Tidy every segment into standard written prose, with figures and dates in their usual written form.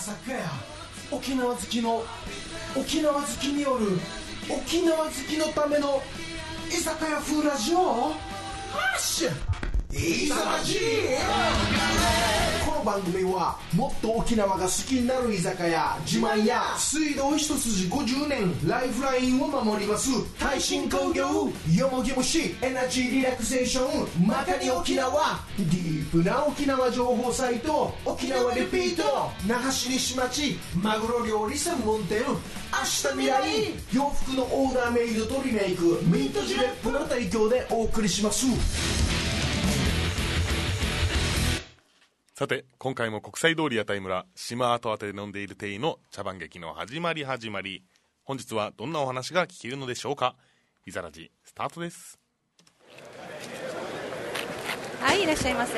酒屋沖縄好きの沖縄好きによる沖縄好きのための居酒屋風ラジオハッシュいざまじこの番組はもっと沖縄が好きになる居酒屋自慢や水道一筋50年ライフラインを守ります耐震工業よもぎ虫エナジーリラクゼーションまかに沖縄ディープな沖縄情報サイト沖縄リピート那覇市西町マグロ料理専門店明日未来洋服のオーダーメイドとリメイクミントジレップの提供でお送りします。 さて今回も国際通り屋台村島跡宛てで飲んでいる亭の茶番劇の始まり本日はどんなお話が聞けるのでしょうか。いざらじスタートです。 はい、いらっしゃいませ。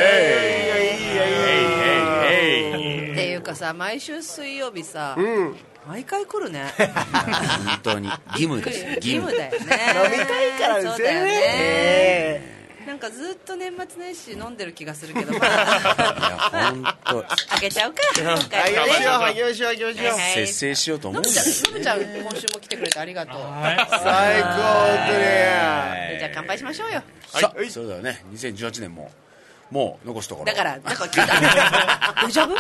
っていうかさ、毎週水曜日さ、毎回来るね。 本当に義務ですよ。 義務だよね。 飲みたいからですよね。 そうだよね。なんかずっと年末年始飲んでる気がするけど、まあ、 本当。 あげちゃうか。今回はあげましょう。 節制しようと思うんだよ。 のぶちゃん今週も来てくれてありがとう。 最高じゃあ乾杯しましょうよ。 さあ、そうだよね。2018年もう残すところ。 だからなんか聞いた。デジャブ？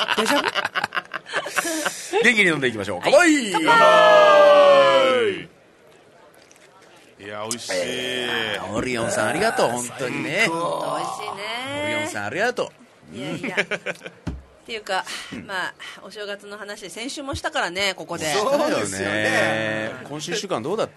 元気に飲んでいきましょう。乾杯。 乾杯。 いや美味しい、 オリオンさんありがとう。本当にね。 美味しいね。 オリオンさんありがとう。 いやっていうか、まあお正月の話先週もしたからね、ここで。 そうですよね。 今週1週間どうだった？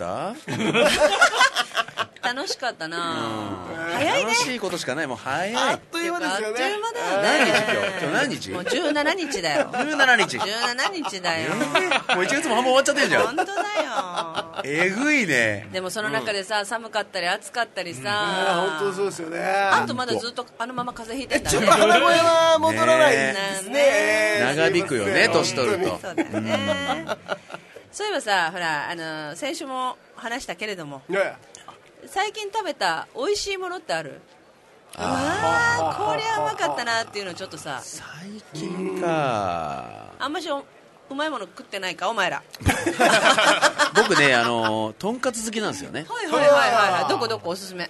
楽しかったな。早いね。 楽しいことしかない。もう早い。 あっという間ですよね。 あっという間だよね。 今日何日？ もう17日だよ。 17日。 17日だよ。 もう1月も半分終わっちゃってるじゃん。 本当だよ。 えぐいね。 でもその中でさ、寒かったり暑かったりさ、 本当そうですよね。 あとまだずっとあのまま風邪ひいてんだね。 ちょっと鼻声は戻らないですね。 長引くよね、年取ると。 そうだよね。そういえばさ、ほら先週も話したけれども、最近食べた美味しいものってある？こりゃうまかったなっていうのちょっとさ。 最近か。 あんましうまいもの食ってないかお前ら。 僕ね、とんかつ好きなんですよね。 はい。どこおすすめ？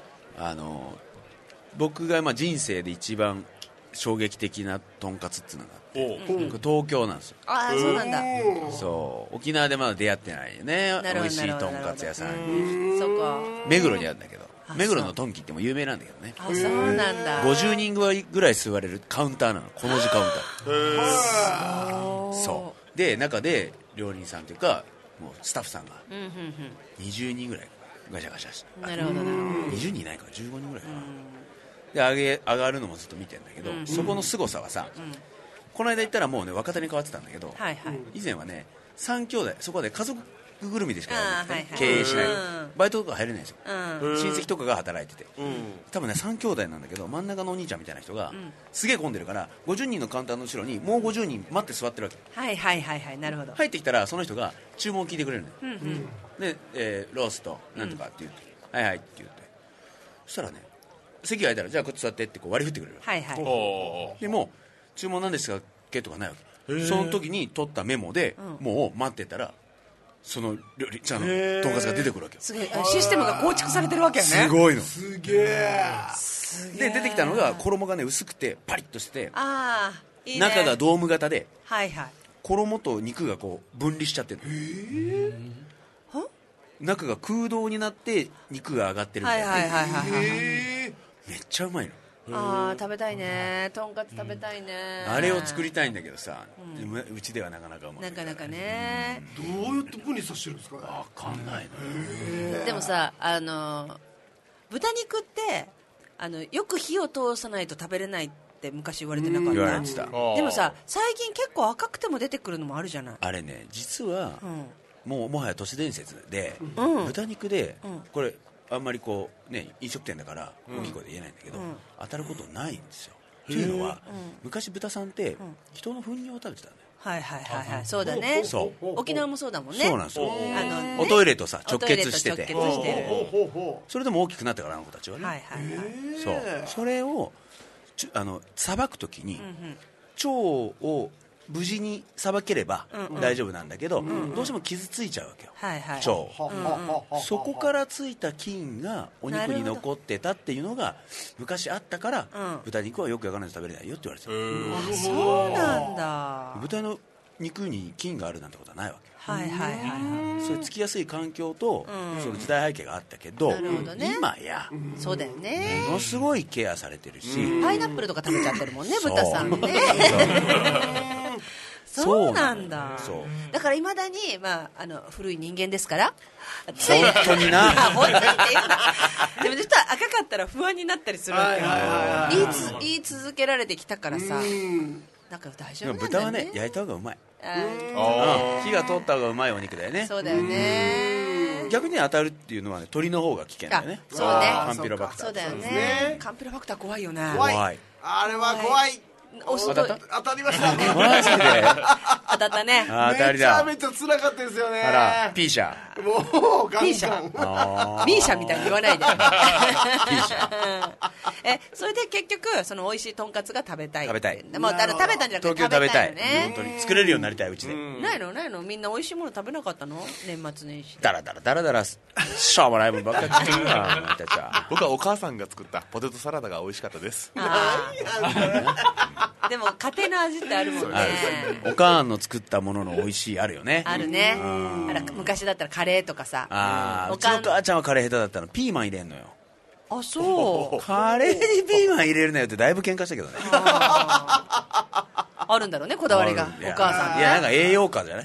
僕が人生で一番衝撃的なとんかつっていうのがあって、東京なんですよ。 ああ、そうなんだ。 そう沖縄でまだ出会ってないよね。美味しいとんかつ屋さんに。 そこ目黒にあるんだけど、目黒のトンキっても有名なんだけどね。 あ、そうなんだ。 50人ぐらい座れるカウンターなの。この字カウンター。そうで、中で料理人さんというかもうスタッフさんが20人ぐらいガシャガシャして、 なるほど 20人いないから15人ぐらいかな。で上がるのもずっと見てるんだけど、そこの凄さはさ、この間行ったらもうね若手に変わってたんだけど、以前はね3兄弟、そこで家族ぐるみでしか経営しない、バイトとか入れないんですよ。親戚とかが働いてて、多分ね3兄弟なんだけど、真ん中のお兄ちゃんみたいな人がすげえ混んでるから50人のカウンターの後ろにもう50人待って座ってるわけ。 なるほど。 入ってきたらその人が注文を聞いてくれるのよ。で、ローストなんとかって言って、はいって言って、そしたらね、席が空いたらじゃあこっち座ってってこう割り振ってくれる。でも注文なんですかけとかないわけ。その時に取ったメモでもう待ってたらその料理茶のとんかつが出てくるわけよ。 すげえシステムが構築されてるわけよね。 すごいの。 すげえ。 で出てきたのが衣がね薄くてパリッとしてて、 いいね、 中がドーム型で、 衣と肉がこう分離しちゃってるの。中が空洞になって肉が上がってるみたいな。めっちゃうまいの。 食べたいね。とんかつ食べたいね。 あれを作りたいんだけどさ、うちではなかなかうまくなかなかね。 どうやって分離させてるんですかね。 分かんないの。でもさ、豚肉ってよく火を通さないと食べれないって昔言われてなかった？ 言われてた。 でもさ、最近結構赤くても出てくるのもあるじゃない。 あれね、実はもはや都市伝説で、豚肉でこれあんまりこうね、飲食店だから大きい声で言えないんだけど、当たることないんですよ。というのは、昔豚さんって人の糞尿を食べてたんだよ。 そうだね。 そう。 沖縄もそうだもんね。 そうなんですよ。おトイレとさ直結してて、それでも大きくなったからあの子たちはね。そう。それをさばくときに腸を無事にさばければ大丈夫なんだけど、どうしても傷ついちゃうわけよ、腸、そこからついた菌がお肉に残ってたっていうのが昔あったから、豚肉はよく焼かないと食べれないよって言われてた。 そうなんだ。 豚の肉に菌があるなんてことはないわけ。 それつきやすい環境と、その時代背景があったけど、今やそうだよね、 ものすごいケアされてるし、 パイナップルとか食べちゃってるもんね、豚さんね。そうなんだ。だからいまだに、古い人間ですから、 本当にな本当にっていうでも実は赤かったら不安になったりするわけよ。言い続けられてきたからさ、だから大丈夫なんだよね。 豚はね、焼いた方がうまい。火が通った方がうまいお肉だよね。 そうだよね。 逆に当たるっていうのはね、鳥の方が危険だよね。 そうね、 カンピロバクター。 そうだよね。カンピロバクター怖いよね。 怖い。あれは怖い。 当たりました。 マジで当たったね。 めちゃめちゃ辛かったですよね。 あら、ピーシャ。 もうガンガン。 ピーシャミーシャみたいに言わないで。ピーシャ。それで結局その美味しいとんかつが食べたい。 食べたい。 もう食べたんじゃなくて東京食べたい。本当に作れるようになりたい、うちで。 ないのみんな美味しいもの食べなかったの、年末年始。 だらしょうもないもんばっかり食ってるわ。 僕はお母さんが作ったポテトサラダが美味しかったです。 でも家庭の味ってあるもんね。 おかんの作ったものの美味しいあるよね。 あるね。昔だったらカレーとかさ。 うちの母ちゃんはカレー下手だったの。ピーマン入れんのよ。 あ、そう。 カレーにピーマン入れるなよってだいぶ喧嘩したけどね。 あるんだろうね、こだわりが、お母さん。 いや、なんか栄養価じゃない？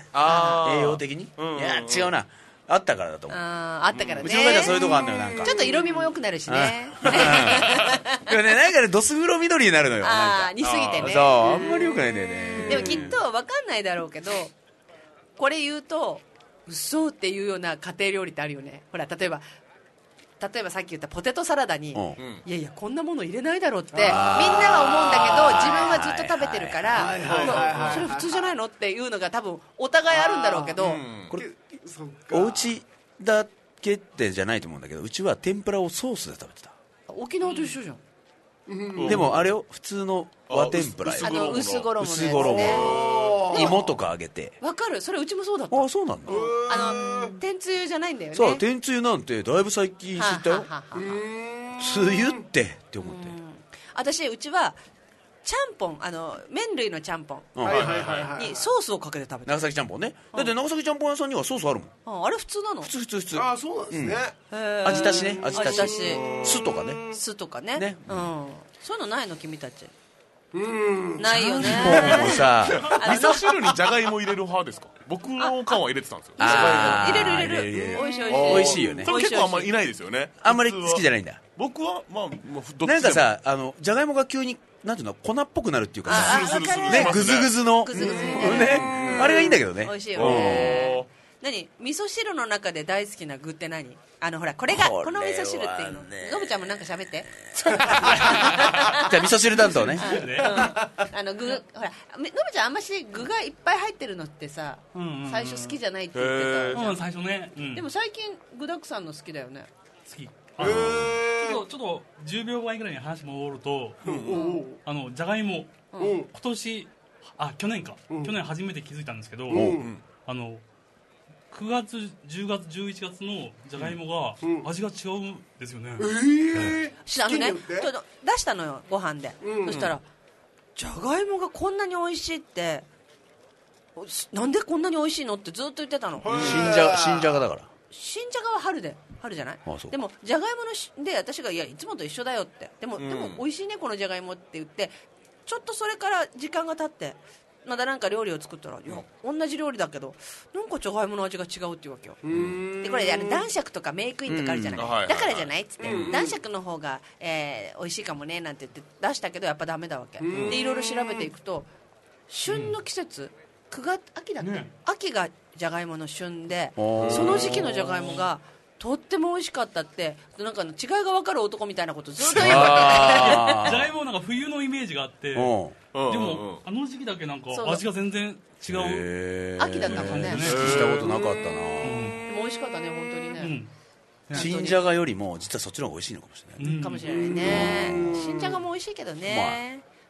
栄養的に。いや、違うな。あったからだと思う。 あったからね。 うちの母ちゃんそういうとこあんのよ、なんか。 ちょっと色味も良くなるしね。 でもね、なんかね、どす黒緑になるのよ。 似すぎてね。 そう、あんまり良くないんだよね。 でもきっと分かんないだろうけど、これ言うと嘘っていうような家庭料理ってあるよね。ほら、例えばさっき言ったポテトサラダに、いやいやこんなもの入れないだろうってみんなは思うんだけど、自分はずっと食べてるから、それ普通じゃないのっていうのが多分お互いあるんだろうけど、 これお家だけってじゃないと思うんだけど、うちは天ぷらをソースで食べてた。 沖縄と一緒じゃん。でもあれを普通の和天ぷら、 薄衣のやつね。 芋とか揚げて。 わかる、それうちもそうだった。 あ、そうなんだ。 天つゆじゃないんだよね。 そう、天つゆなんてだいぶ最近知ったよ。つゆって思って。 私、うちはちゃんぽん、麺類のちゃんぽんにソースをかけて食べて。 長崎ちゃんぽんね。だって長崎ちゃんぽん屋さんにはソースあるもん。 あれ普通なの？ 普通。 あ、そうなんですね。 味足しね。味足し。酢とかね。 酢とかね。そういうのないの、君たち？ないよね。 もうさ、 味噌汁にじゃがいも入れる派ですか？僕のおかんは入れてたんですよ。 入れる。美味しいよね。 結構あんまりいないですよね。 あんまり好きじゃないんだ。 僕はまあどっちでも。 なんかさ、じゃがいもが急になんていうの、粉っぽくなるっていうかさ、 ね、 ぐずぐずのね、あれがいいんだけどね。 美味しいよね。何、味噌汁の中で大好きな具って何？ほら、この味噌汁っていうの。のぶちゃんもなんか喋って。じゃあ味噌汁担当ね。 具、ほら、のぶちゃんあんまし具がいっぱい入ってるのってさ、最初好きじゃないって言ってた。 最初ね。 でも最近具だくさんの好きだよね。 好き。ちょっと10秒前ぐらいに話戻ると、じゃがいも、今年、去年初めて気づいたんですけど、9月、10月、11月のじゃがいもが味が違うんですよね。 ちょっと出したのよ、ご飯で。そしたら、じゃがいもがこんなに美味しいって、なんでこんなに美味しいのってずっと言ってたの。 新じゃがだから。 新じゃがは春じゃない？でもじゃがいもので私がいつもと一緒だよって、でも美味しいねこのじゃがいもって言って、ちょっとそれから時間が経ってまだなんか料理を作ったら、いや同じ料理だけどなんかじゃがいもの味が違うっていうわけよ。でこれ男爵とかメイクインとかあるじゃない、だからじゃないっつって、男爵の方が、美味しいかもねなんて言って出したけどやっぱダメだわけで、いろいろ調べていくと旬の季節、秋だった、秋がじゃがいもの旬で、その時期のじゃがいもがとっても美味しかったって、なんか違いが分かる男みたいなことずっと言うわけ。 じゃがいもなんか冬のイメージがあって、でもあの時期だけなんか味が全然違う。 秋だったもんね。 意識したことなかったな。 でも美味しかったね、本当にね。 新じゃがよりも実はそっちの方が美味しいのかもしれない。 かもしれないね。新じゃがも美味しいけどね。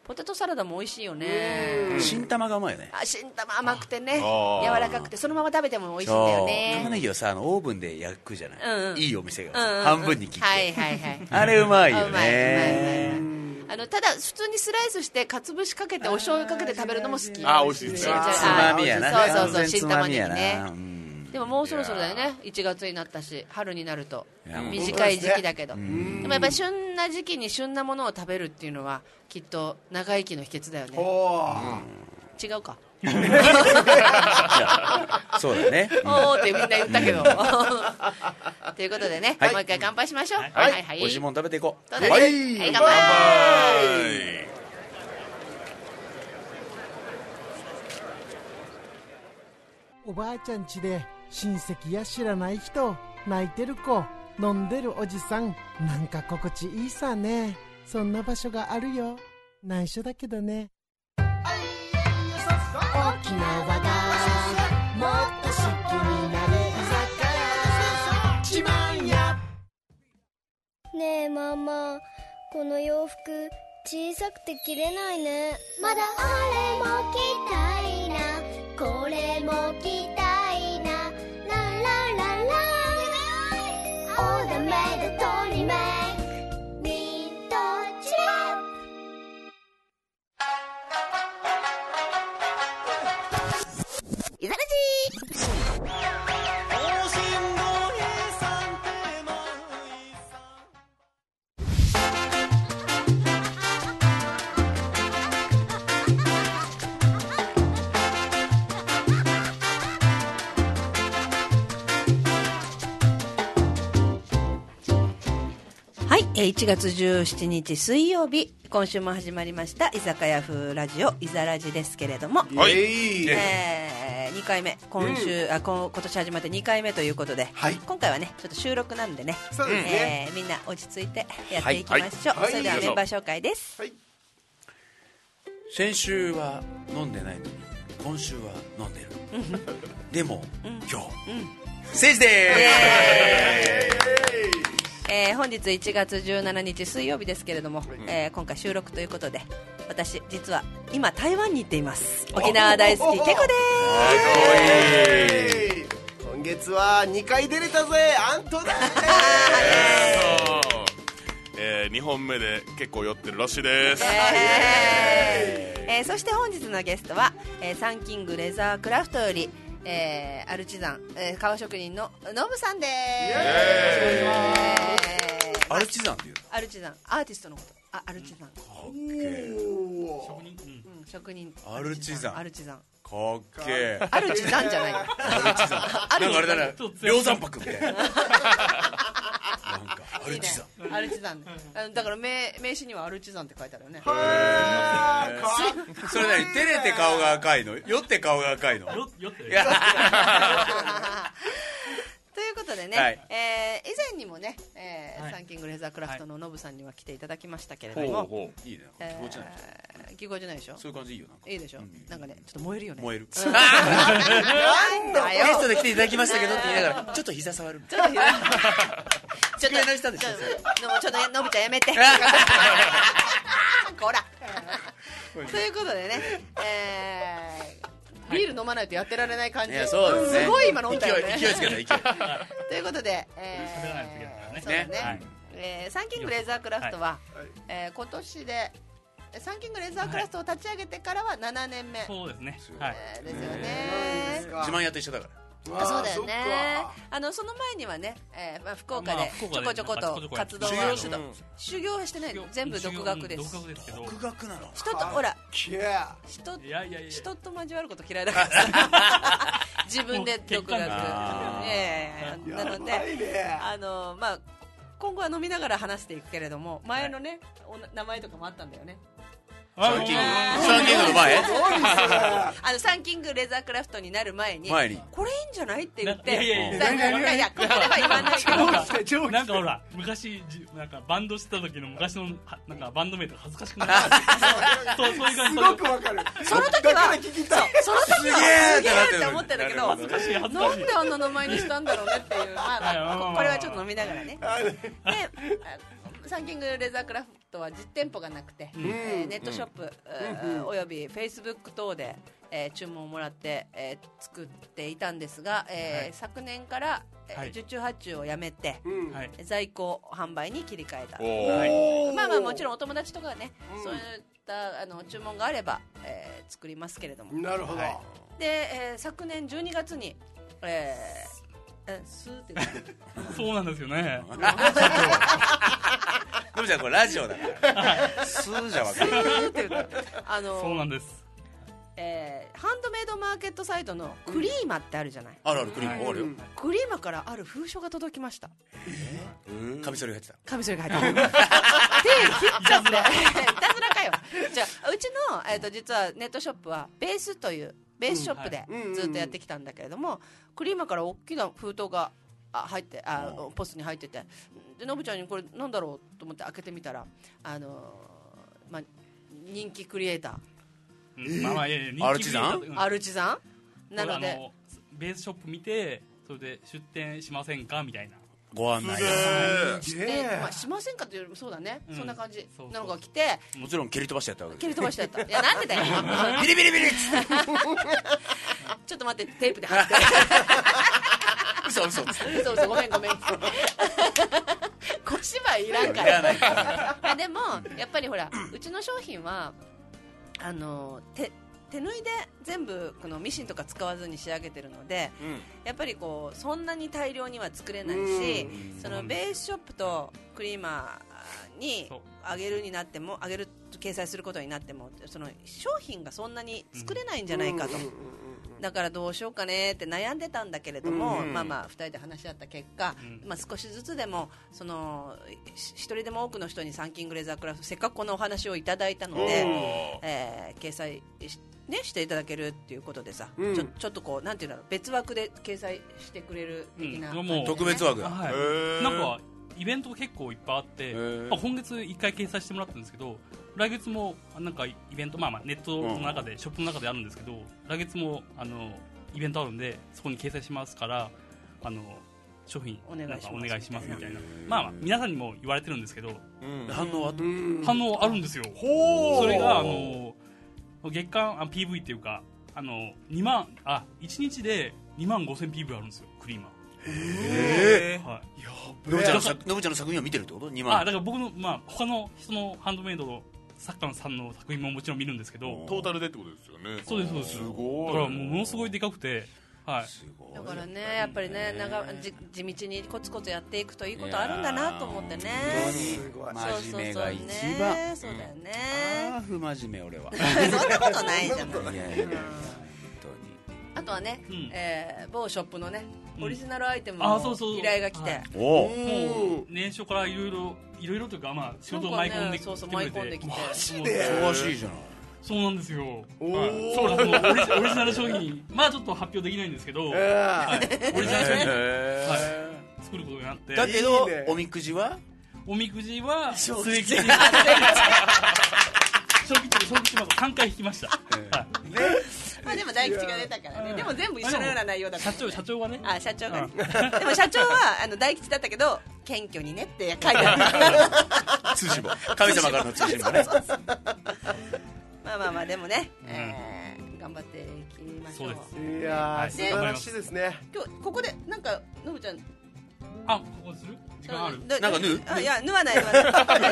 ポテトサラダも美味しいよね。 新玉がうまいよね。 新玉甘くてね、柔らかくてそのまま食べても美味しいんだよね。 玉ねぎをさオーブンで焼くじゃない、いいお店が半分に切って、あれうまいよね。 ただ普通にスライスしてかつぶしかけてお醤油かけて食べるのも好き。 美味しいですね。 つまみやな。 そう新玉ねぎね。でももうそろそろだよね。1月になったし春になると短い時期だけど、でもやっぱり旬な時期に旬なものを食べるっていうのはきっと長生きの秘訣だよね。違うか。 そうだね。 おーってみんな言ったけど。ということでね、もう一回乾杯しましょう。 美味しいもの食べていこう。 はい、乾杯。 おばあちゃん家で親戚や知らない人、泣いてる子、飲んでるおじさん、なんか心地いいさね。そんな場所があるよ。内緒だけどね。沖縄がもっと好きになる居酒屋自慢や。 ねえママ、この洋服小さくて着れないね。まだあれも着たいな、これも着たいな、ララララオーダーメイドトリメイクニットチェック。いざら 1月17日水曜日、今週も始まりました居酒屋風ラジオいざらじですけれども、 はい、 2回目今年始まって2回目ということで、今回はねちょっと収録なんでね、みんな落ち着いてやっていきましょう。それではメンバー紹介です。 先週は飲んでないのに今週は飲んでるでも、今日聖司でーす。 本日1月17日水曜日ですけれども、今回収録ということで、私実は今台湾に行っています。沖縄大好きケコでーす。今月は2回出れたぜアントだー。2本目で結構酔ってるロッシーです。 そして本日のゲストは、サンキングレザークラフトよりアルチザン、革職人のノブさんです。 アルチザンっていうの？ アルチザン、アーティストのこと。アルチザン。職人。 アルチザン。 アルチザン。 かっけー。 アルチザンじゃない。 アルチザン。なんかあれだね。梁山泊みたいな。なんかアルチザン。 アルチザン。だから名刺にはアルチザンって書いてあるよね。 それなに照れて顔が赤いの？酔って顔が赤いの？ 酔って。 ということでね、以前にもね、サンキングレザークラフトのノブさんには来ていただきましたけれども、 いいね。 記号じゃないでしょ。 そういう感じいいよな。 いいでしょ。なんかね、ちょっと燃えるよね。 燃える。ゲなんだよ。 ストで来ていただきましたけどって言いながら、ちょっと膝触る。 ちょっと机の下でしょ。 ちょっとノブちゃんやめて。こら。ということでね、ビール飲まないとやってられない感じ。 そうですね。 すごい今飲んだよね。 勢いつけた勢い。 ということで、そうだね。サンキングレザークラフトは今年でサンキングレザークラフトを立ち上げてからは7年目。 そうですね。 ですよね。 自慢屋と一緒だから。 そうだよね。その前にはね、福岡でちょこちょこと活動はしてた。修行はしてないの。全部独学です。 独学なの。 人とほら人と交わること嫌いだから自分で独学。なので今後は飲みながら話していくけれども、前のね名前とかもあったんだよね。 サンキングの前サンキングレザークラフトになる前にこれいいんじゃないって言って、 いやこれは言わないけど、 なんかほら昔なんかバンドしてた時の昔のなんかバンドメイトが恥ずかしくなる。そういう感じ。すごくわかる。 その時はすげーって思ってたけど、なんであんな名前にしたんだろうねっていう。これはちょっと飲みながらね。 サンキングレザークラフトは実店舗がなくて、ネットショップ、およびフェイスブック等で、注文をもらって、作っていたんですが、昨年から、受注発注をやめて、在庫販売に切り替えた。まあまあもちろんお友達とかね、そういった注文があれば、作りますけれども。 なるほど。 で、昨年12月に、スーってそうなんですよね。 のぶちゃんこれラジオだからスーじゃわかる。 そうなんです。 ハンドメイドマーケットサイトのクリーマってあるじゃない。 あるクリーマあるよ。 クリーマからある封書が届きました。 カミソリが入ってた。 カミソリが入ってた。手切っちゃっていたずらかよ。じゃあうちの、実はネットショップはベースというベースショップでずっとやってきたんだけれども、クリーマから大きな封筒が入ってポストに入ってて、でのぶちゃんにこれなんだろうと思って開けてみたら、人気クリエイター、 アルチザン、 アルチザンなのでベースショップ見て、それで出店しませんかみたいなご案内で、しませんかというよりもそうだね、そんな感じなのが来て、 もちろん蹴り飛ばしてやったわけ。 蹴り飛ばしてやった。いやなんでだよビリビリビリっちょっと待って、テープで貼って嘘ごめん小芝居いらんからでもやっぱりほら、うちの商品は手縫いで全部このミシンとか使わずに仕上げてるので、やっぱりこうそんなに大量には作れないし、そのベースショップとクリーマーにあげる掲載することになっても、その商品がそんなに作れないんじゃないかと、だからどうしようかねって悩んでたんだけれども、まあ2人で話し合った結果、少しずつでもその一人でも多くの人にサンキングレザークラフト、せっかくこのお話をいただいたので、掲載していただけるっていうことでさ、ちょっとこうなんていうんだろう、別枠で掲載してくれる的な、 特別枠だ。 なんかイベントが結構いっぱいあって、今月1回掲載してもらったんですけど、来月もなんかイベント、ネットの中で、ショップの中であるんですけど、来月もイベントあるんで、そこに掲載しますから、商品お願いしますみたいな、皆さんにも言われてるんですけど、 反応あるんですよ。それが月間PV っていうか、1日で25,000PV あるんですよ、クリーマー。 のぶちゃんの作品を見てるってこと？2万。 だから僕の他の人のハンドメイドの作家さんの作品ももちろん見るんですけど、 トータルでってことですよね。 そうです。すごい。だからものすごいでかくて、 だからね、やっぱりね、地道にコツコツやっていくといいことあるんだなと思ってね。 真面目が一番。 そうだよね。 不真面目俺は。 そんなことないじゃん。あとはね、某ショップのね、オリジナルアイテムの依頼が来て、 もう年初からいろいろというか、仕事を舞い込んできてくれて、 マジで忙しいじゃない。 そうなんですよ。そうです。オリジナル商品、ちょっと発表できないんですけど、オリジナル商品作ることになって。 だけどおみくじは末吉3回引きました。 でも大吉が出たからね。でも全部一緒のような内容だった。 社長がね。 社長がね。でも社長は大吉だったけど、謙虚にねって書いてある。 通信簿。神様からの通信簿ね。 でもね、頑張っていきましょう。 いやー、素晴らしいですね。 今日ここでなんかのぶちゃん、 ここする時間ある？ なんか縫う？ いや、縫わない。全然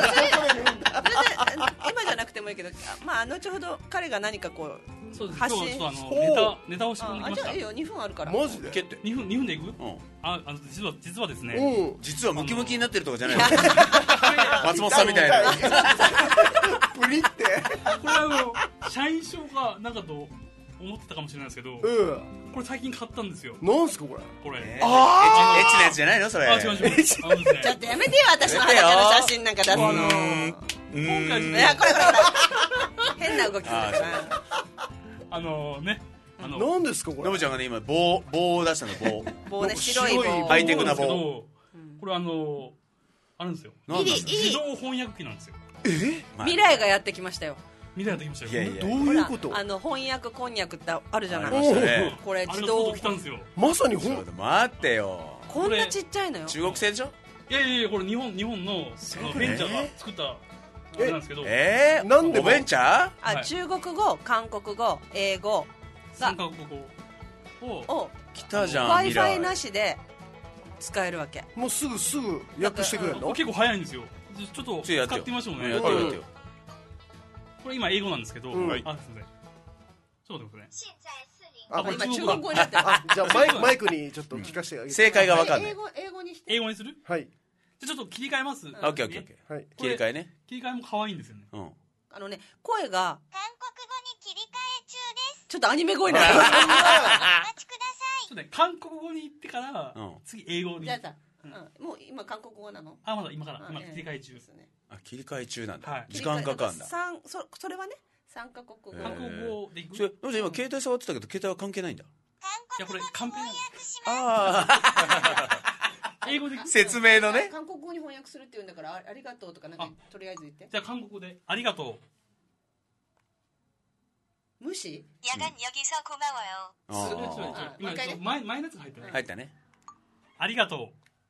今じゃなくてもいいけど、後ほど彼が何かこう発信。 ネタを仕込んできました。 じゃあいいよ、2分あるから。 マジで ？2分でいく？実はですね。 実はムキムキになってるとかじゃない。松本さんみたいな。 プリって。 これは社員証がなんかと思ってたかもしれないですけど、これ最近買ったんですよ。 なんすかこれ？ エッチなやつじゃないのそれ？ 違う。ちょっとやめてよ、私の裸の写真なんか出すの。 今回ね、これ変な動きするから何ですかこれ？ のぶちゃんがね今棒を出したの。 棒ね、白い棒、 ハイテクな棒。 これあるんですよ。自動翻訳機なんですよ。 未来がやってきましたよ。 どういうこと？ 翻訳こんにゃくってあるじゃない。これ自動。 来たんですよ。 まさに待ってよ。 こんなちっちゃいのよ。 中国製でしょ？ いやこれ日本のベンチャーが作ったあれなんですけど。 なんでおベンチャー？中国語、韓国語、英語 3カ国語を来たじゃん。 Wi-Fi なしで使えるわけ。 もうすぐ訳してくれるの？ 結構早いんですよ。ちょっと使ってみましょうね。 やってよ。 これ今英語なんですけど、すみません。ちょっと待ってくださいね。 これ今中国語になってる。 じゃあマイクにちょっと聞かせてあげて。 正解が分かんない。 英語にして。 英語にする？ はい。 じゃちょっと切り替えます。 オッケー。はい。切り替えね。 切り替えも可愛いんですよね。 声が韓国語に切り替え中です。 ちょっとアニメ声なの。 お待ちください。 ちょっとね、韓国語に行ってから次英語に。 じゃあさ、もう今韓国語なの？ まだ今切り替え中ですね。 切り替え中なんだ。時間かかるんだ。 それはね、3カ国語。 韓国語でいく。 今携帯触ってたけど携帯は関係ないんだ。 いやこれカンペ英語で説明のね。 韓国語に翻訳するって言うんだからありがとうとかなんかとりあえず言って。 じゃあ韓国語でありがとう。無視？ 야간여기서고마워요。 今前のやつが入ったね。 入ったね。 ありがとう。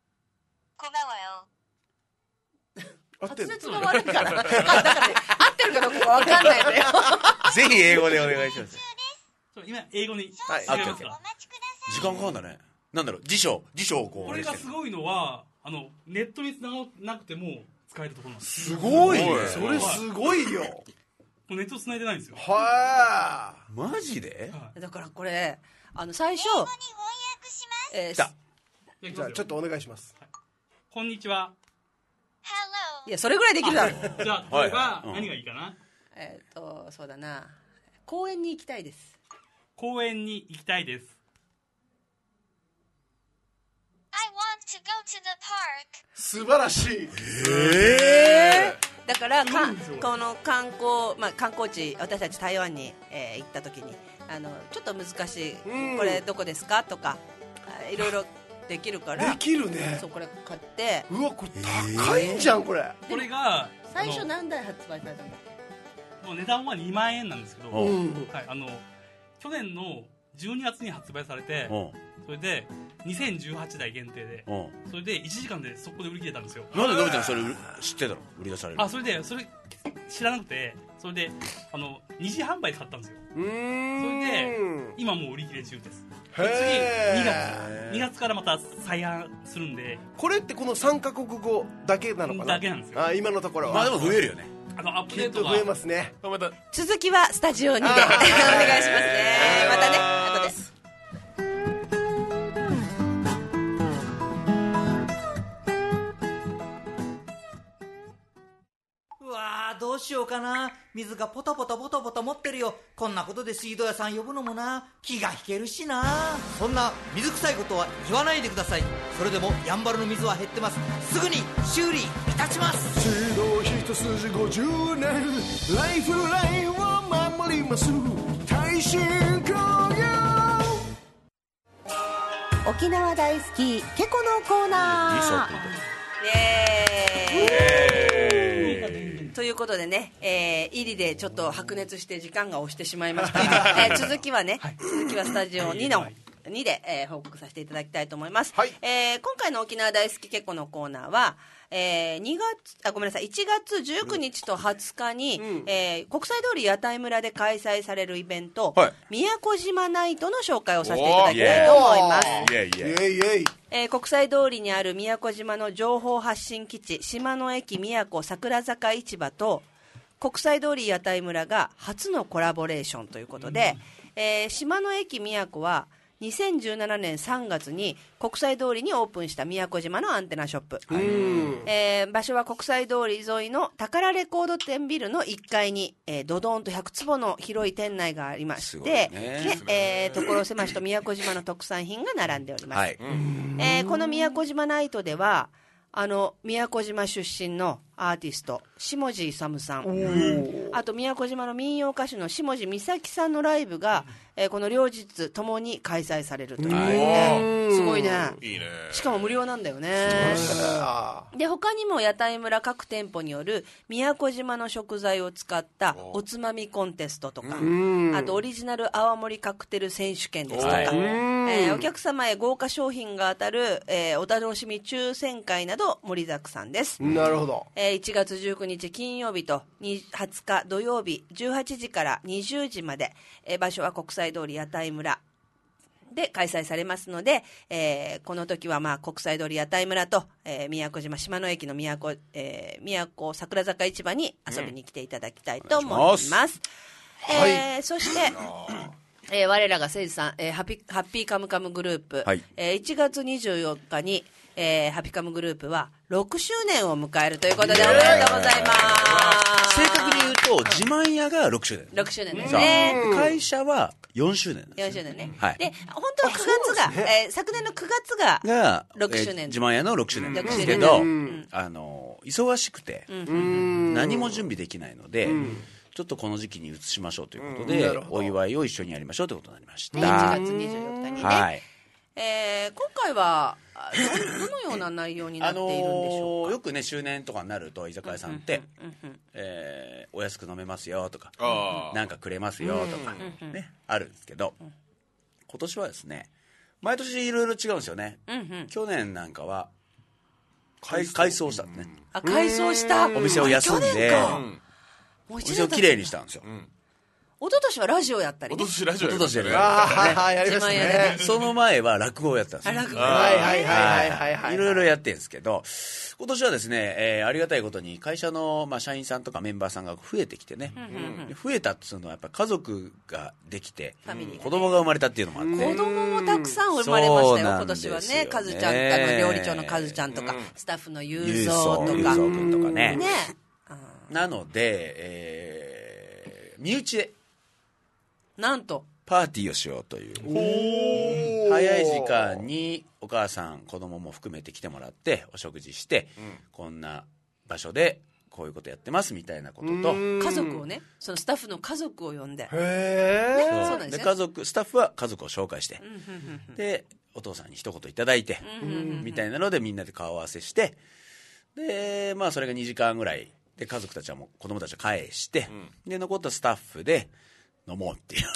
고마워요。 滑舌が悪いからだからね、合ってるかどうか分かんないんだよ。 ぜひ英語でお願いします。 今英語に。 はい。オッケー。時間かかるんだね。なんだろう、辞書をこう。 これがすごいのはネットに繋がなくても使えるところなんです。 すごい。それすごいよ。 ネット繋いでないんですよ。 はあ。マジで？ だからこれ最初。 英語に翻訳します。 来た。 じゃあちょっとお願いします。 こんにちは。 いやそれぐらいできるだろう。 じゃあ例えば何がいいかな？ そうだな。公園に行きたいです。 公園に行きたいです。 I want to go to the park。 素晴らしい。 だからこの観光地、私たち台湾に行った時にちょっと難しい、これどこですかとかいろいろできるから。 できるね。 そうこれ買って。 うわこれ高いんじゃんこれ。 これが最初何台発売されたんだっけ？ もう値段は2万円なんですけど、去年の12月に発売されて、それで2018台限定で、それで1時間でそこで売り切れたんですよ。 なんでのびちゃんそれ知ってたの？売り出される。 それ知らなくて、それで二次販売で買ったんですよ。それで今もう売り切れ中です。次2月からまた再販するんで。 これってこの3カ国語だけなのかな？ だけなんですよ。 今のところは。 まあでも増えるよね。 アップきっデートがと増えますね。 続きはスタジオにでお願いしますね。またね、後です。 うわー、どうしようかな。水がポタポタポタポタ持ってるよ。こんなことで水道屋さん呼ぶのもな、気が引けるしな。そんな水臭いことは言わないでください。それでもやんばるの水は減ってます。すぐに修理いたします。 水道一筋50年、ライフラインを守ります。耐震工業。 沖縄大好きケコのコーナー。 ということでね、入りでちょっと白熱して時間が押してしまいましたが、続きはスタジオ2で、報告させていただきたいと思います。今回の沖縄大好きケコのコーナーは、1月19日と20日に、国際通り屋台村で開催されるイベント、宮古島ナイトの紹介をさせていただきたいと思います。国際通りにある宮古島の情報発信基地、島の駅宮古桜坂市場と国際通り屋台村が初のコラボレーションということで、島の駅宮古は2017年3月に国際通りにオープンした宮古島のアンテナショップ、場所は国際通り沿いの宝レコード店ビルの1階に、ドドーンと100坪の広い店内がありまして、所狭しと宮古島の特産品が並んでおります。この宮古島ナイトでは宮古島出身のアーティスト下地勇さん、あと宮古島の民謡歌手の下地美咲さんのライブが、この両日ともに開催されるということで、すごいね。 いいね。 しかも無料なんだよね。で他にも屋台村各店舗による宮古島の食材を使ったおつまみコンテストとか、あとオリジナル泡盛カクテル選手権ですとか、お客様へ豪華商品が当たる、お楽しみ抽選会など盛りだくさんです。 なるほど。 1月19日金曜日と20日土曜日18時から20時まで、場所は国際通り屋台村で開催されますので、この時は国際通り屋台村と、宮古島島野駅の宮古桜坂市場に遊びに来ていただきたいと思います。そして我らが誠司さん、ハッピーカムカムグループ、1月24日に、ハッピーカムグループは6周年を迎えるということで、おめでとうございます。 正確に言うと自慢屋が6周年。 6周年ですね。 会社は4周年なんです。 4周年ね。 はい、 で本当は9月が、昨年の9月が6周年、 自慢屋の6周年なんですけど、忙しくて、何も準備できないので、ちょっとこの時期に移しましょうということで、お祝いを一緒にやりましょうということになりました。 1月24日にね。はい、今回はどのような内容になっているんでしょうか。 よくね周年とかになると居酒屋さんって、お安く飲めますよとか、なんかくれますよとか、ね、あるんですけど、今年はですね毎年いろいろ違うんですよね。去年なんかは改装したんですね。 改装したお店を休んでお店をきれいにしたんですよ。 一昨年はラジオやったりね。 一昨年ラジオやったりね。 やりましたね。 その前は落語をやったんですよ。 落語。 いろいろやってるんですけど、今年はですね、ありがたいことに会社の社員さんとかメンバーさんが増えてきてね、増えたっていうのはやっぱ家族ができて、子供が生まれたっていうのもあって、 子供もたくさん生まれましたよ今年はね。カズちゃん、料理長のカズちゃんとか、スタッフのゆうぞうとか、 ゆうぞうくんとかね。なので、身内でなんとパーティーをしようという、早い時間にお母さん子供も含めて来てもらってお食事して、こんな場所でこういうことやってますみたいなことと、 家族をね、そのスタッフの家族を呼んで、 そうなんですね。でスタッフは家族を紹介して、でお父さんに一言いただいて、みたいなのでみんなで顔合わせして、でそれが2時間ぐらいで家族たちはもう子供たちを返して、で残ったスタッフで飲もうっていう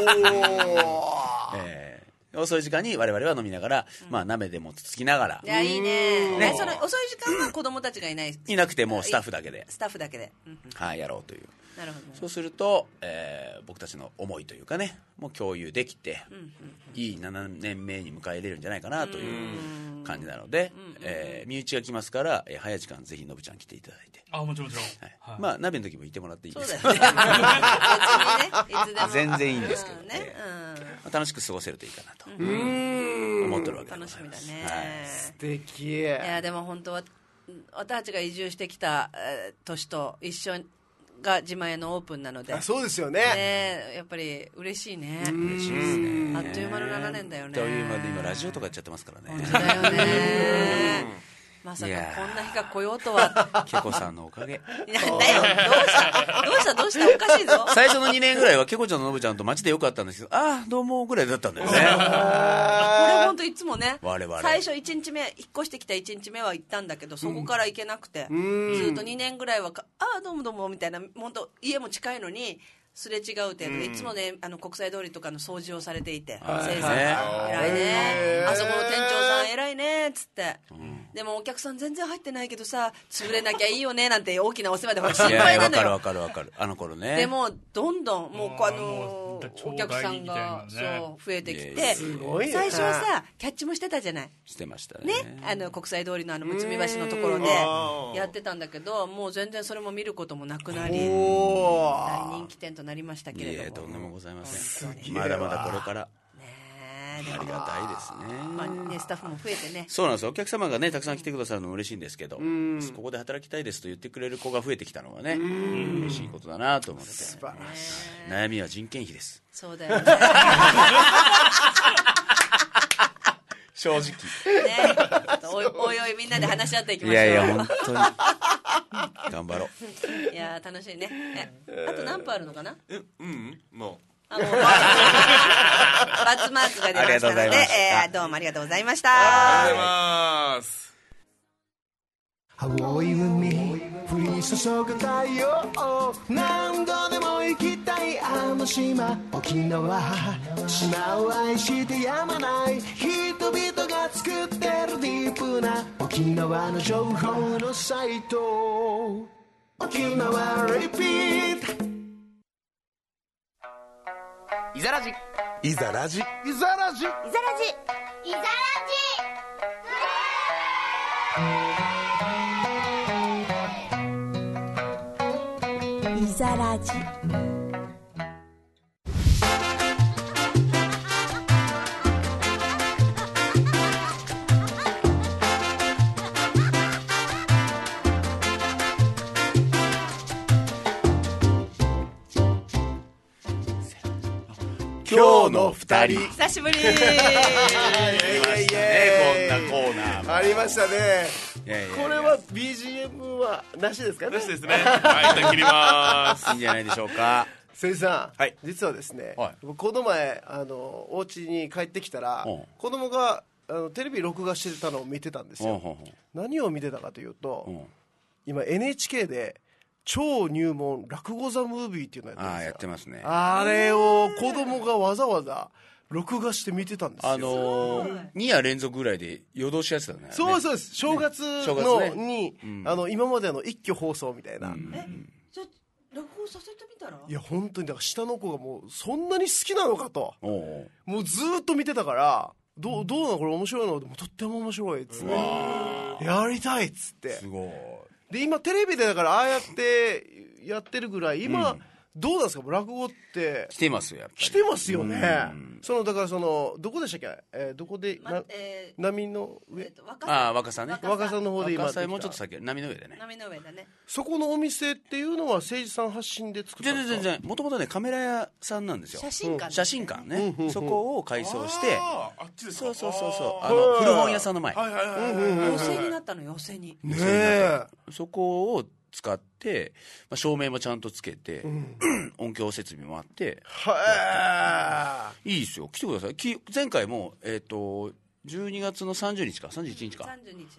遅い時間に我々は飲みながら、鍋でもつつきながら。 いやいいね。その遅い時間は子供たちがいないなくてもスタッフだけでやろうという。 なるほど。 そうすると、僕たちの思いというかねもう共有できて、いい7年目に迎え入れるんじゃないかなという感じなので、身内が来ますから、早い時間ぜひのぶちゃん来ていただいて。 もちろん、 鍋の時もいてもらっていいですか。 そうだよね。 全然いいんですけどね、楽しく過ごせるといいかなと思ってるわけでございます。 楽しみだね。 素敵。 いやでも本当は私たちが移住してきた年と一緒が自前のオープンなので。 そうですよね。 やっぱり嬉しいね。 嬉しいですね。 あっという間の7年だよね。 あっという間で今ラジオとかやっちゃってますからね。 本当だよね。まさかこんな日が来ようとは。 ケコさんのおかげ。 なんだよ。どうしたおかしいぞ。 最初の2年ぐらいはケコちゃんとノブちゃんと街でよかったんですけど、どうもぐらいだったんだよね。これ本当いつもね、最初1日目引っ越してきた1日目は行ったんだけど、そこから行けなくて、ずっと2年ぐらいはどうもどうもみたいな、本当家も近いのにすれ違う程度、いつもね国際通りとかの掃除をされていて、先生偉いね、あそこの店長さん偉いねっつって、でもお客さん全然入ってないけどさ潰れなきゃいいよねなんて大きなお世話で心配なのよ。 わかるあの頃ね。 でもどんどんもうお客さんが増えてきて、最初はさキャッチもしてたじゃない。 してましたね。 国際通りのむつみ橋のところでやってたんだけど、もう全然それも見ることもなくなり、大人気店となりましたけれども。 いやとんでもございません。まだまだこれからありがたいですね。 スタッフも増えてね。 そうなんですよ。お客様がねたくさん来てくださるのも嬉しいんですけど、ここで働きたいですと言ってくれる子が増えてきたのはね嬉しいことだなと思って。 素晴らしい。 悩みは人件費です。 そうだよね。 正直ね、おいおいみんなで話し合っていきましょう。 いや本当に頑張ろう。いや楽しいね。あと何分あるのかな。 もうバツマークが出ましたので、どうもありがとうございました。 ありがとうございます。 青い海降り注ぐ太陽、何度でも行きたいあの島沖縄。島を愛してやまない人々が作ってるディープな沖縄の情報のサイト、沖縄リピート。 いざらじいざらじいざらじいざらじいざらじいざらじ。 今日の二人、 久しぶり。 う。こんなコーナーもありましたね。 いやいやいやこれは BGM はなしですかね。 なしですね。はい、じゃあ切ります。 いいんじゃないでしょうか。 先生さん、 はい、 実はですね、 はい、 この前お家に帰ってきたら、子供がテレビ録画してたのを見てたんですよ。何を見てたかというと、今 NHK で超入門落語ザムービーっていうのをやってるんですよ。 やってますね。 あれを子供がわざわざ録画して見てたんですよ。 2夜連続ぐらいで夜通しやってたね。 そうです。正月のに、今までの一挙放送みたいな。 じゃ落語させてみたら。 いや本当にだから下の子がもうそんなに好きなのかと、もうずっと見てたから、どうなのこれ面白いの、でもとっても面白いっつってやりたいっつって。 すごい。で今テレビでだからああやってやってるぐらい今、どうなんですか落語って来てますよ。やっぱり来てますよね。だからどこでしたっけ、どこで、波の上、 若狭ね。 若狭の方で今若狭もうちょっと先、波の上でね。 波の上だね。 そこのお店っていうのは誠司さん発信で作ったんですか。 全然もともとねカメラ屋さんなんですよ。 写真館ね。そこを改装して、 あっちですか。 そう古本屋さんの前。 寄せになったの。寄せにねえ。 そこを使って、照明もちゃんとつけて、音響設備もあって、いいですよ。来てください。前回も12月の30日か31日か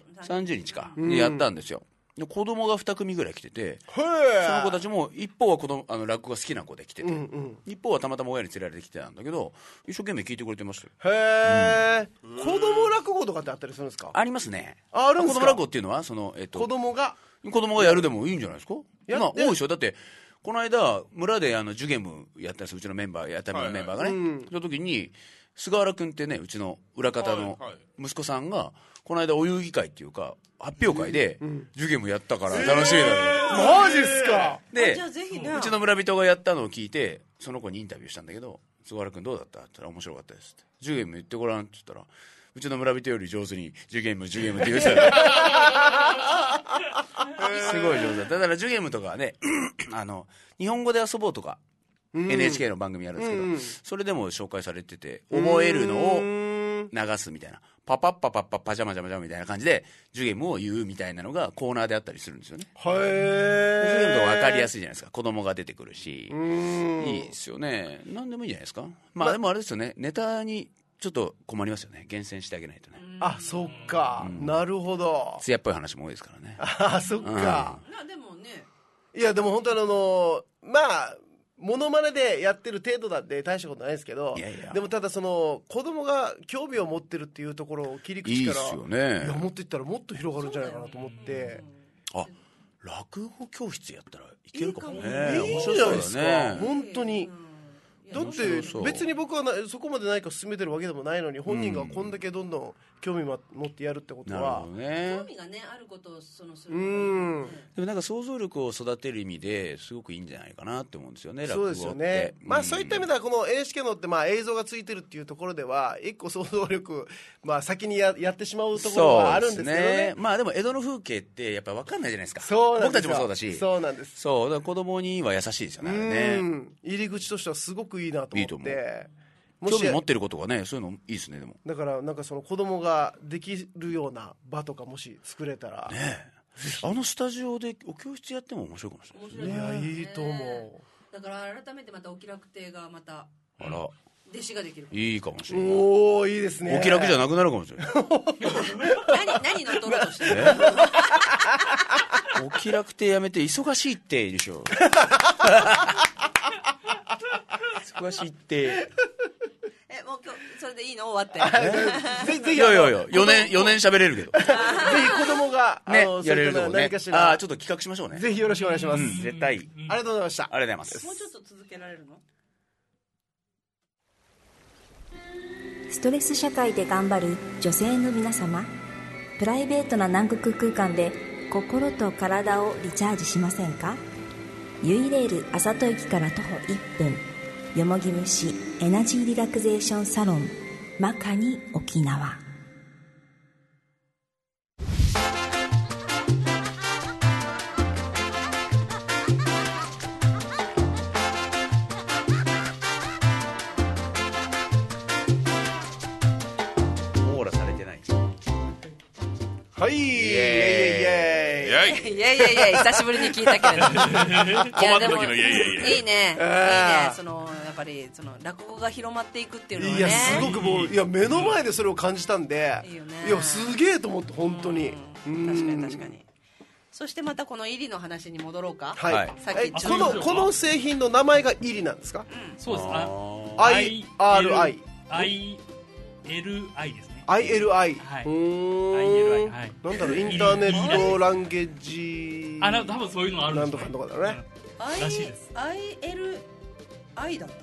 30日かでやったんですよ。で子供が2組ぐらい来てて、その子たちも一方は落語が好きな子で来てて、一方はたまたま親に連れられてきてたんだけど、一生懸命聞いてくれてましたよ。 へえ。子供落語とかってあったりするんですか。 ありますね。 あるんですか。 子供落語っていうのは子供がやるでもいいんじゃないですか。今多いでしょ。だってこの間村でジュゲムやったんですよ。うちのメンバーやったメンバーがね、その時に菅原君ってね、うちの裏方の息子さんがこの間お遊戯会っていうか発表会でジュゲムやったから楽しみだね。 マジっすか。 でうちの村人がやったのを聞いて、その子にインタビューしたんだけど、菅原君どうだったって言ったら面白かったですって。ジュゲム言ってごらんって言ったら、うちの村人より上手にジュゲムって言ってたすごい上手だった。だからジュゲムとかはね日本語で遊ぼうとか NHK の番組あるんですけど、それでも紹介されてて、覚えるのを流すみたいな、パパッパパッパパジャマジャマジャマみたいな感じでジュゲムを言うみたいなのがコーナーであったりするんですよね。 へえ。 ジュゲムとか分かりやすいじゃないですか。子供が出てくるし、いいですよね。何でもいいじゃないですか。でもあれですよね、ネタにちょっと困りますよね。厳選してあげないとね。 あ、そっか、なるほど。 艶っぽい話も多いですからね。 あ、そっか。 でもね、 いやでも本当モノマネでやってる程度なんで大したことないですけど、でもただ子供が興味を持ってるっていうところを切り口から、 いいですよね。 いや持っていったらもっと広がるんじゃないかなと思って。 落語教室やったらいけるかもね。 いいじゃないですか。本当に。だって別に僕はそこまで何か進めてるわけでもないのに、本人がこんだけどんどん興味持ってやるってことは、 興味がねあることをする。 でもなんか想像力を育てる意味ですごくいいんじゃないかなって思うんですよね。 そうですよね。そういった意味ではこの NHK のって映像がついてるっていうところでは一個想像力先にやってしまうところはあるんですけどね。 でも江戸の風景ってやっぱ分かんないじゃないですか。僕そうなんですよ。 たちもそうだし。 そうなんです。 そうだから子供には優しいですよね。 入り口としてはすごくいいなと思って。 興味持ってることがね、そういうのいいですね。でもだからなんか子供ができるような場とかもし作れたら、 スタジオでお教室やっても面白いかもしれない。 いや、いいと思う。 だから改めてまたお気楽亭がまたあら、 弟子ができる。 いいかもしれない。 おお、いいですね。 お気楽じゃなくなるかもしれない。 何乗っ取ろうとしてる？ お気楽亭やめて忙しいってでしょ。忙しいって。 もう今日それでいいの終わって。 ぜひいや4年喋れるけど。 ぜひ子供がねやれるとこね。 何かしらちょっと企画しましょうね。 ぜひよろしくお願いします。 絶対。 ありがとうございました。 ありがとうございます。 もうちょっと続けられるの？ ストレス社会で頑張る女性の皆様、プライベートな南国空間で心と体をリチャージしませんか？ユイレールあさと駅から徒歩1分、よもぎ虫エナジーリラクゼーションサロンマカニ沖縄。 はい、イエイイエイイエイいやいやいや久しぶりに聞いたけれども困った時のイエイイエイいいね、やっぱり落語が広まっていくっていうのはね、 いやすごくもう目の前でそれを感じたんで、いやすげえと思って本当に。 確かに。そしてまたこのイリの話に戻ろうか。 はい。 さっきこの製品の名前がイリなんですか？ そうです。 IRI ILI ですね。 ILI、 はい、ILI、はい、 なんだろう、インターネットランゲージ、 多分そういうのがあるんですよ。 なんとかだね。 らしいです。 ILI だった？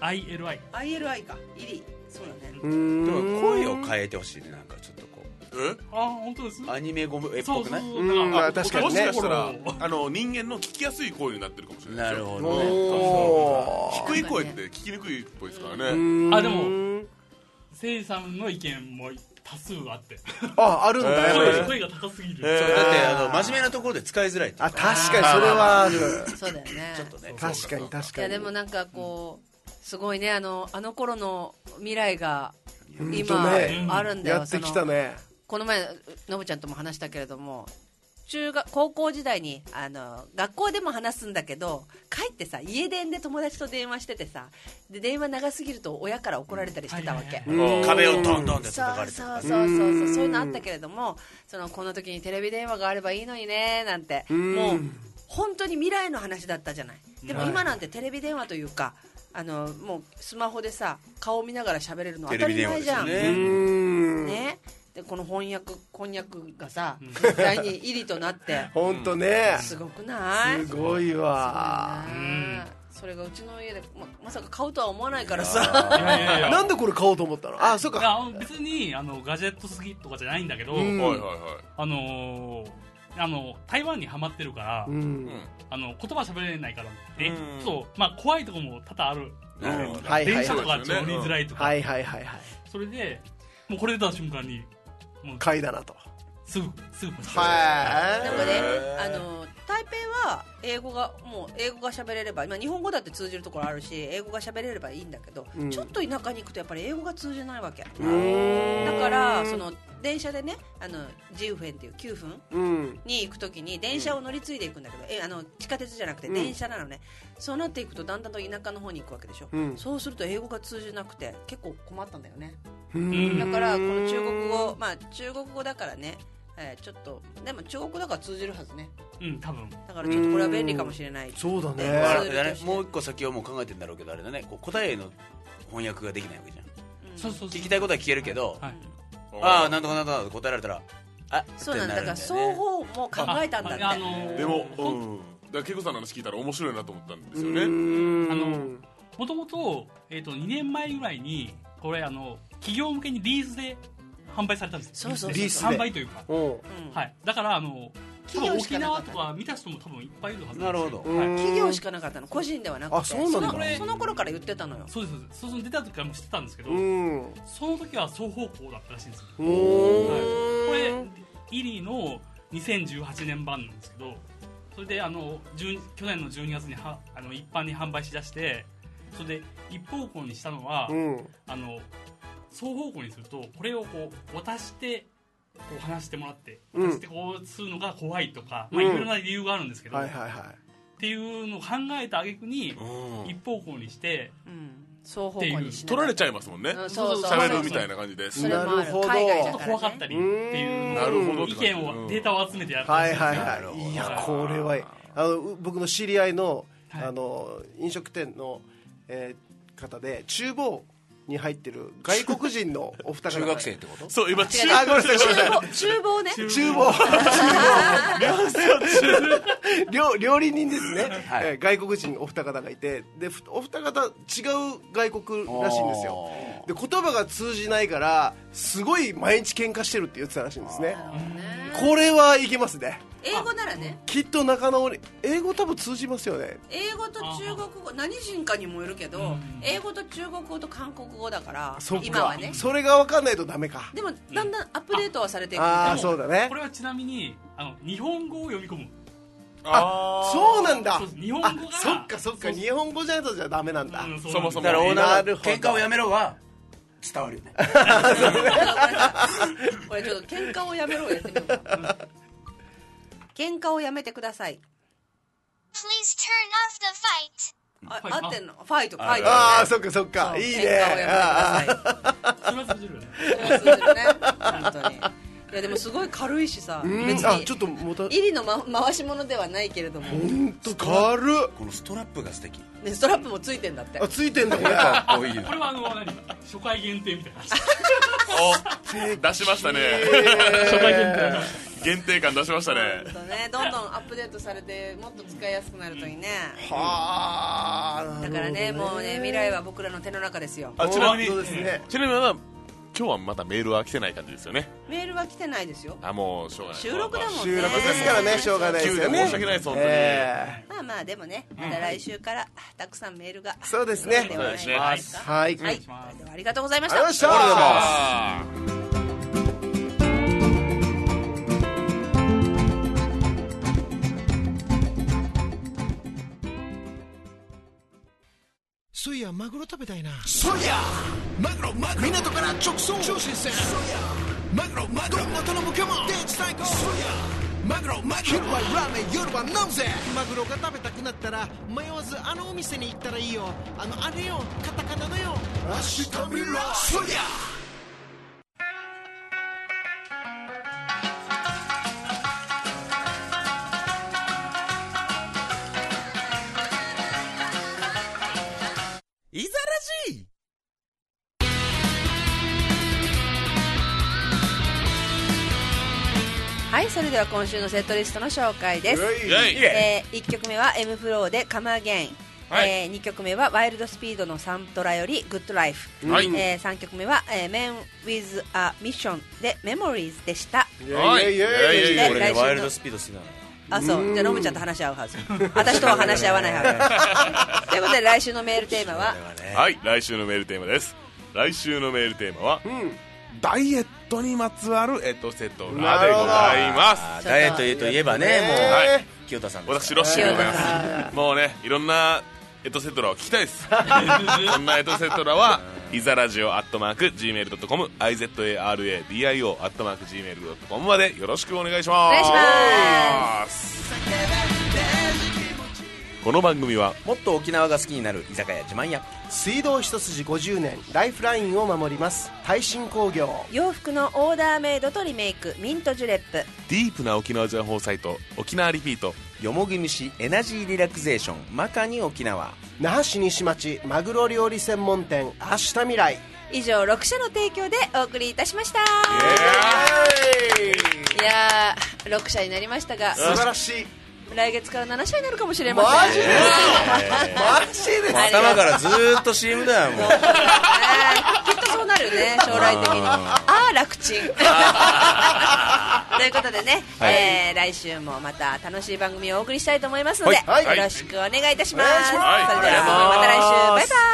ILI か、イリ、そうだね。 でも声を変えてほしいね、なんかちょっとこう。 本当です。 アニメゴムっぽくない？ 確かにね。 もしかしたら人間の聞きやすい声になってるかもしれない。 なるほどね。 低い声って聞きにくいっぽいですからね。 でもせいさんの意見も多数あって、 あるんだよ。 声が高すぎる。 だって真面目なところで使いづらいって。 確かにそれはある。 そうだよね。 ちょっとね。 確かに。 いやでもなんかこうすごいね、あの頃の未来が今あるんだよ。 やってきたね。 この前のぶちゃんとも話したけれども、高校時代に学校でも話すんだけど、帰ってさ家電で友達と電話しててさ、で電話長すぎると親から怒られたりしてたわけ。 壁をドンドンって叩かれてた。 そういうのあったけれども、この時にテレビ電話があればいいのにねなんて、もう本当に未来の話だったじゃない。でも今なんてテレビ電話というか、もうスマホでさ顔見ながら喋れるの当たり前じゃん。ね。でこのこんにゃくがさ実際に入りとなって本当ね、 すごくない？ すごいわ。 それがうちの家で まさか買うとは思わないからさ。 なんでこれ買おうと思ったの？そうか。 別にガジェット好きとかじゃないんだけど、台湾にハマってるから、言葉喋れないからって怖いとこも多々ある。電車とか乗りづらいとか。それでもうこれ出た瞬間に買いだなとすぐなんかね、台北は英語が喋れれば、今日本語だって通じるところあるし英語が喋れればいいんだけど、ちょっと田舎に行くとやっぱり英語が通じないわけ。だから電車でね、10分っていう9分に行くときに電車を乗り継いでいくんだけど、地下鉄じゃなくて電車なのね。そうなっていくとだんだんと田舎の方に行くわけでしょ。そうすると英語が通じなくて結構困ったんだよね。だからこの中国語、中国語だからね、ちょっとでも中国語だから通じるはずね。 多分だからちょっとこれは便利かもしれない。 そうだね。 もう一個先はもう考えてんだろうけど、あれだね、答えの翻訳ができないわけじゃん。聞きたいことは聞けるけど、なんとかなんとか答えられたらそうなんだ。だから双方も考えたんだって。 でもケイコさんの話聞いたら面白いなと思ったんですよね。 もともと2年前ぐらいにこれ企業向けにリースで販売されたんです。 そうリース販売というか、だから沖縄とか見た人も多分いっぱいいるはず。 なるほど。 企業しかなかったの、個人ではなくて。 そうなんだ。 その頃から言ってたのよ。 そうです。出た時からも知ってたんですけど、その時は双方向だったらしいんですよ。これイリーの2018年版なんですけど、それで去年の12月に一般に販売しだして、それで一方向にしたのは、双方向にするとこれをこう渡してこう話してもらって、私ってこうするのが怖いとか、いろいろな理由があるんですけど、っていうのを考えた挙句に一方向にして、 双方向にし取られちゃいますもんね。喋るみたいな感じです。 なるほど。 ちょっと怖かったりっていうのを意見をデータを集めてやってます。 いやこれは僕の知り合いの飲食店の方で厨房に入ってる外国人のお二方中学生ってこと？ そう今厨房ね。 厨房料理人ですね。外国人お二方がいて、でお二方違う外国らしいんですよ。で言葉が通じないからすごい毎日喧嘩してるって言ってたらしいんですね。これはいけますね。 英語ならね、 きっと仲直り。英語多分通じますよね。 英語と中国語、何人かにもよるけど、英語と中国語と韓国語だから、今はね。 それが分かんないとダメか。 でもだんだんアップデートはされていく。 そうだね。 これはちなみに日本語を読み込む。 そうなんだ。 日本語がそっか日本語じゃないとじゃダメなんだ。 そもそもだからオーナー喧嘩をやめろは伝わるよね。 これちょっと喧嘩をやめろをやってみようか。喧嘩をやめてください。 Please turn off the fight. 合ってんの？ファイト。 そっかいいね。 喧嘩をやめてください。 それは通じるよね。 本当に。いやでもすごい軽いしさ、別にちょっと入りの回し物ではないけれども、 本当軽っ。 このストラップが素敵。 ストラップもついてんだって。 ついてんだこれ。 かっこいい。 これは初回限定みたいな。 出しましたね。 初回限定。 限定感出しましたね。 どんどんアップデートされてもっと使いやすくなるといいね。 だからね、もうね、未来は僕らの手の中ですよ。 ちなみに今日はまたメールは来てない感じですよね。 メールは来てないですよ。 もうしょうがない。 収録だもんね。 収録ですからね、しょうがないですよね。 申し訳ないです本当に。 まあでもね、また来週からたくさんメールが。 そうですね。 お願いします。 はい。 ではありがとうございました。 ありがとうございます。 そういやマグロ食べたいな。そういやマグロ港から直送超新鮮。そういやマグロどんな頼むかもデージ最高。そうやマグロ昼はラーメン夜は飲むぜ。マグロが食べたくなったら迷わずお店に行ったらいいよ。あれよカタカナのよ明日見ろ。そうやいざらじ。 はい、それでは今週のセットリストの紹介です。1曲目は M フローでカムアゲイン、2曲目はワイルドスピードのサントラよりグッドライフ、3曲目はMen with a Mission でメモリーズでした。 これねワイルドスピード好きなの。 そうじゃあノムちゃんと話し合うはず。私とは話し合わないはず。ということで来週のメールテーマは、 来週のメールテーマです。来週のメールテーマは、ダイエットにまつわるエトセトラでございます。 ダイエットといえばね、もう清田さんです。 私ロッシーでございます。もうねいろんなエトセトラを聞きたいです。そんなエトセトラはいざラジオ@gmail.com izaradio@gmail.com までよろしくお願いします。 お願いします。 この番組はもっと沖縄が好きになる居酒屋自慢屋、 水道一筋50年ライフラインを守ります耐震工業、 洋服のオーダーメイドとリメイクミントジュレップ、 ディープな沖縄情報サイト沖縄リピート、 よもぎ虫エナジーリラクゼーションマカニ沖縄、 那覇市西町マグロ料理専門店明日未来。 以上6社の提供でお送りいたしました。いやー6社になりましたが素晴らしい。 来月から7社になるかもしれません。 マジですか。 頭からずーっと CM だよもう。 きっとそうなるね将来的に。楽ちん。ということでね、来週もまた楽しい番組をお送りしたいと思いますので、よろしくお願いいたします。それではまた来週バイバイ。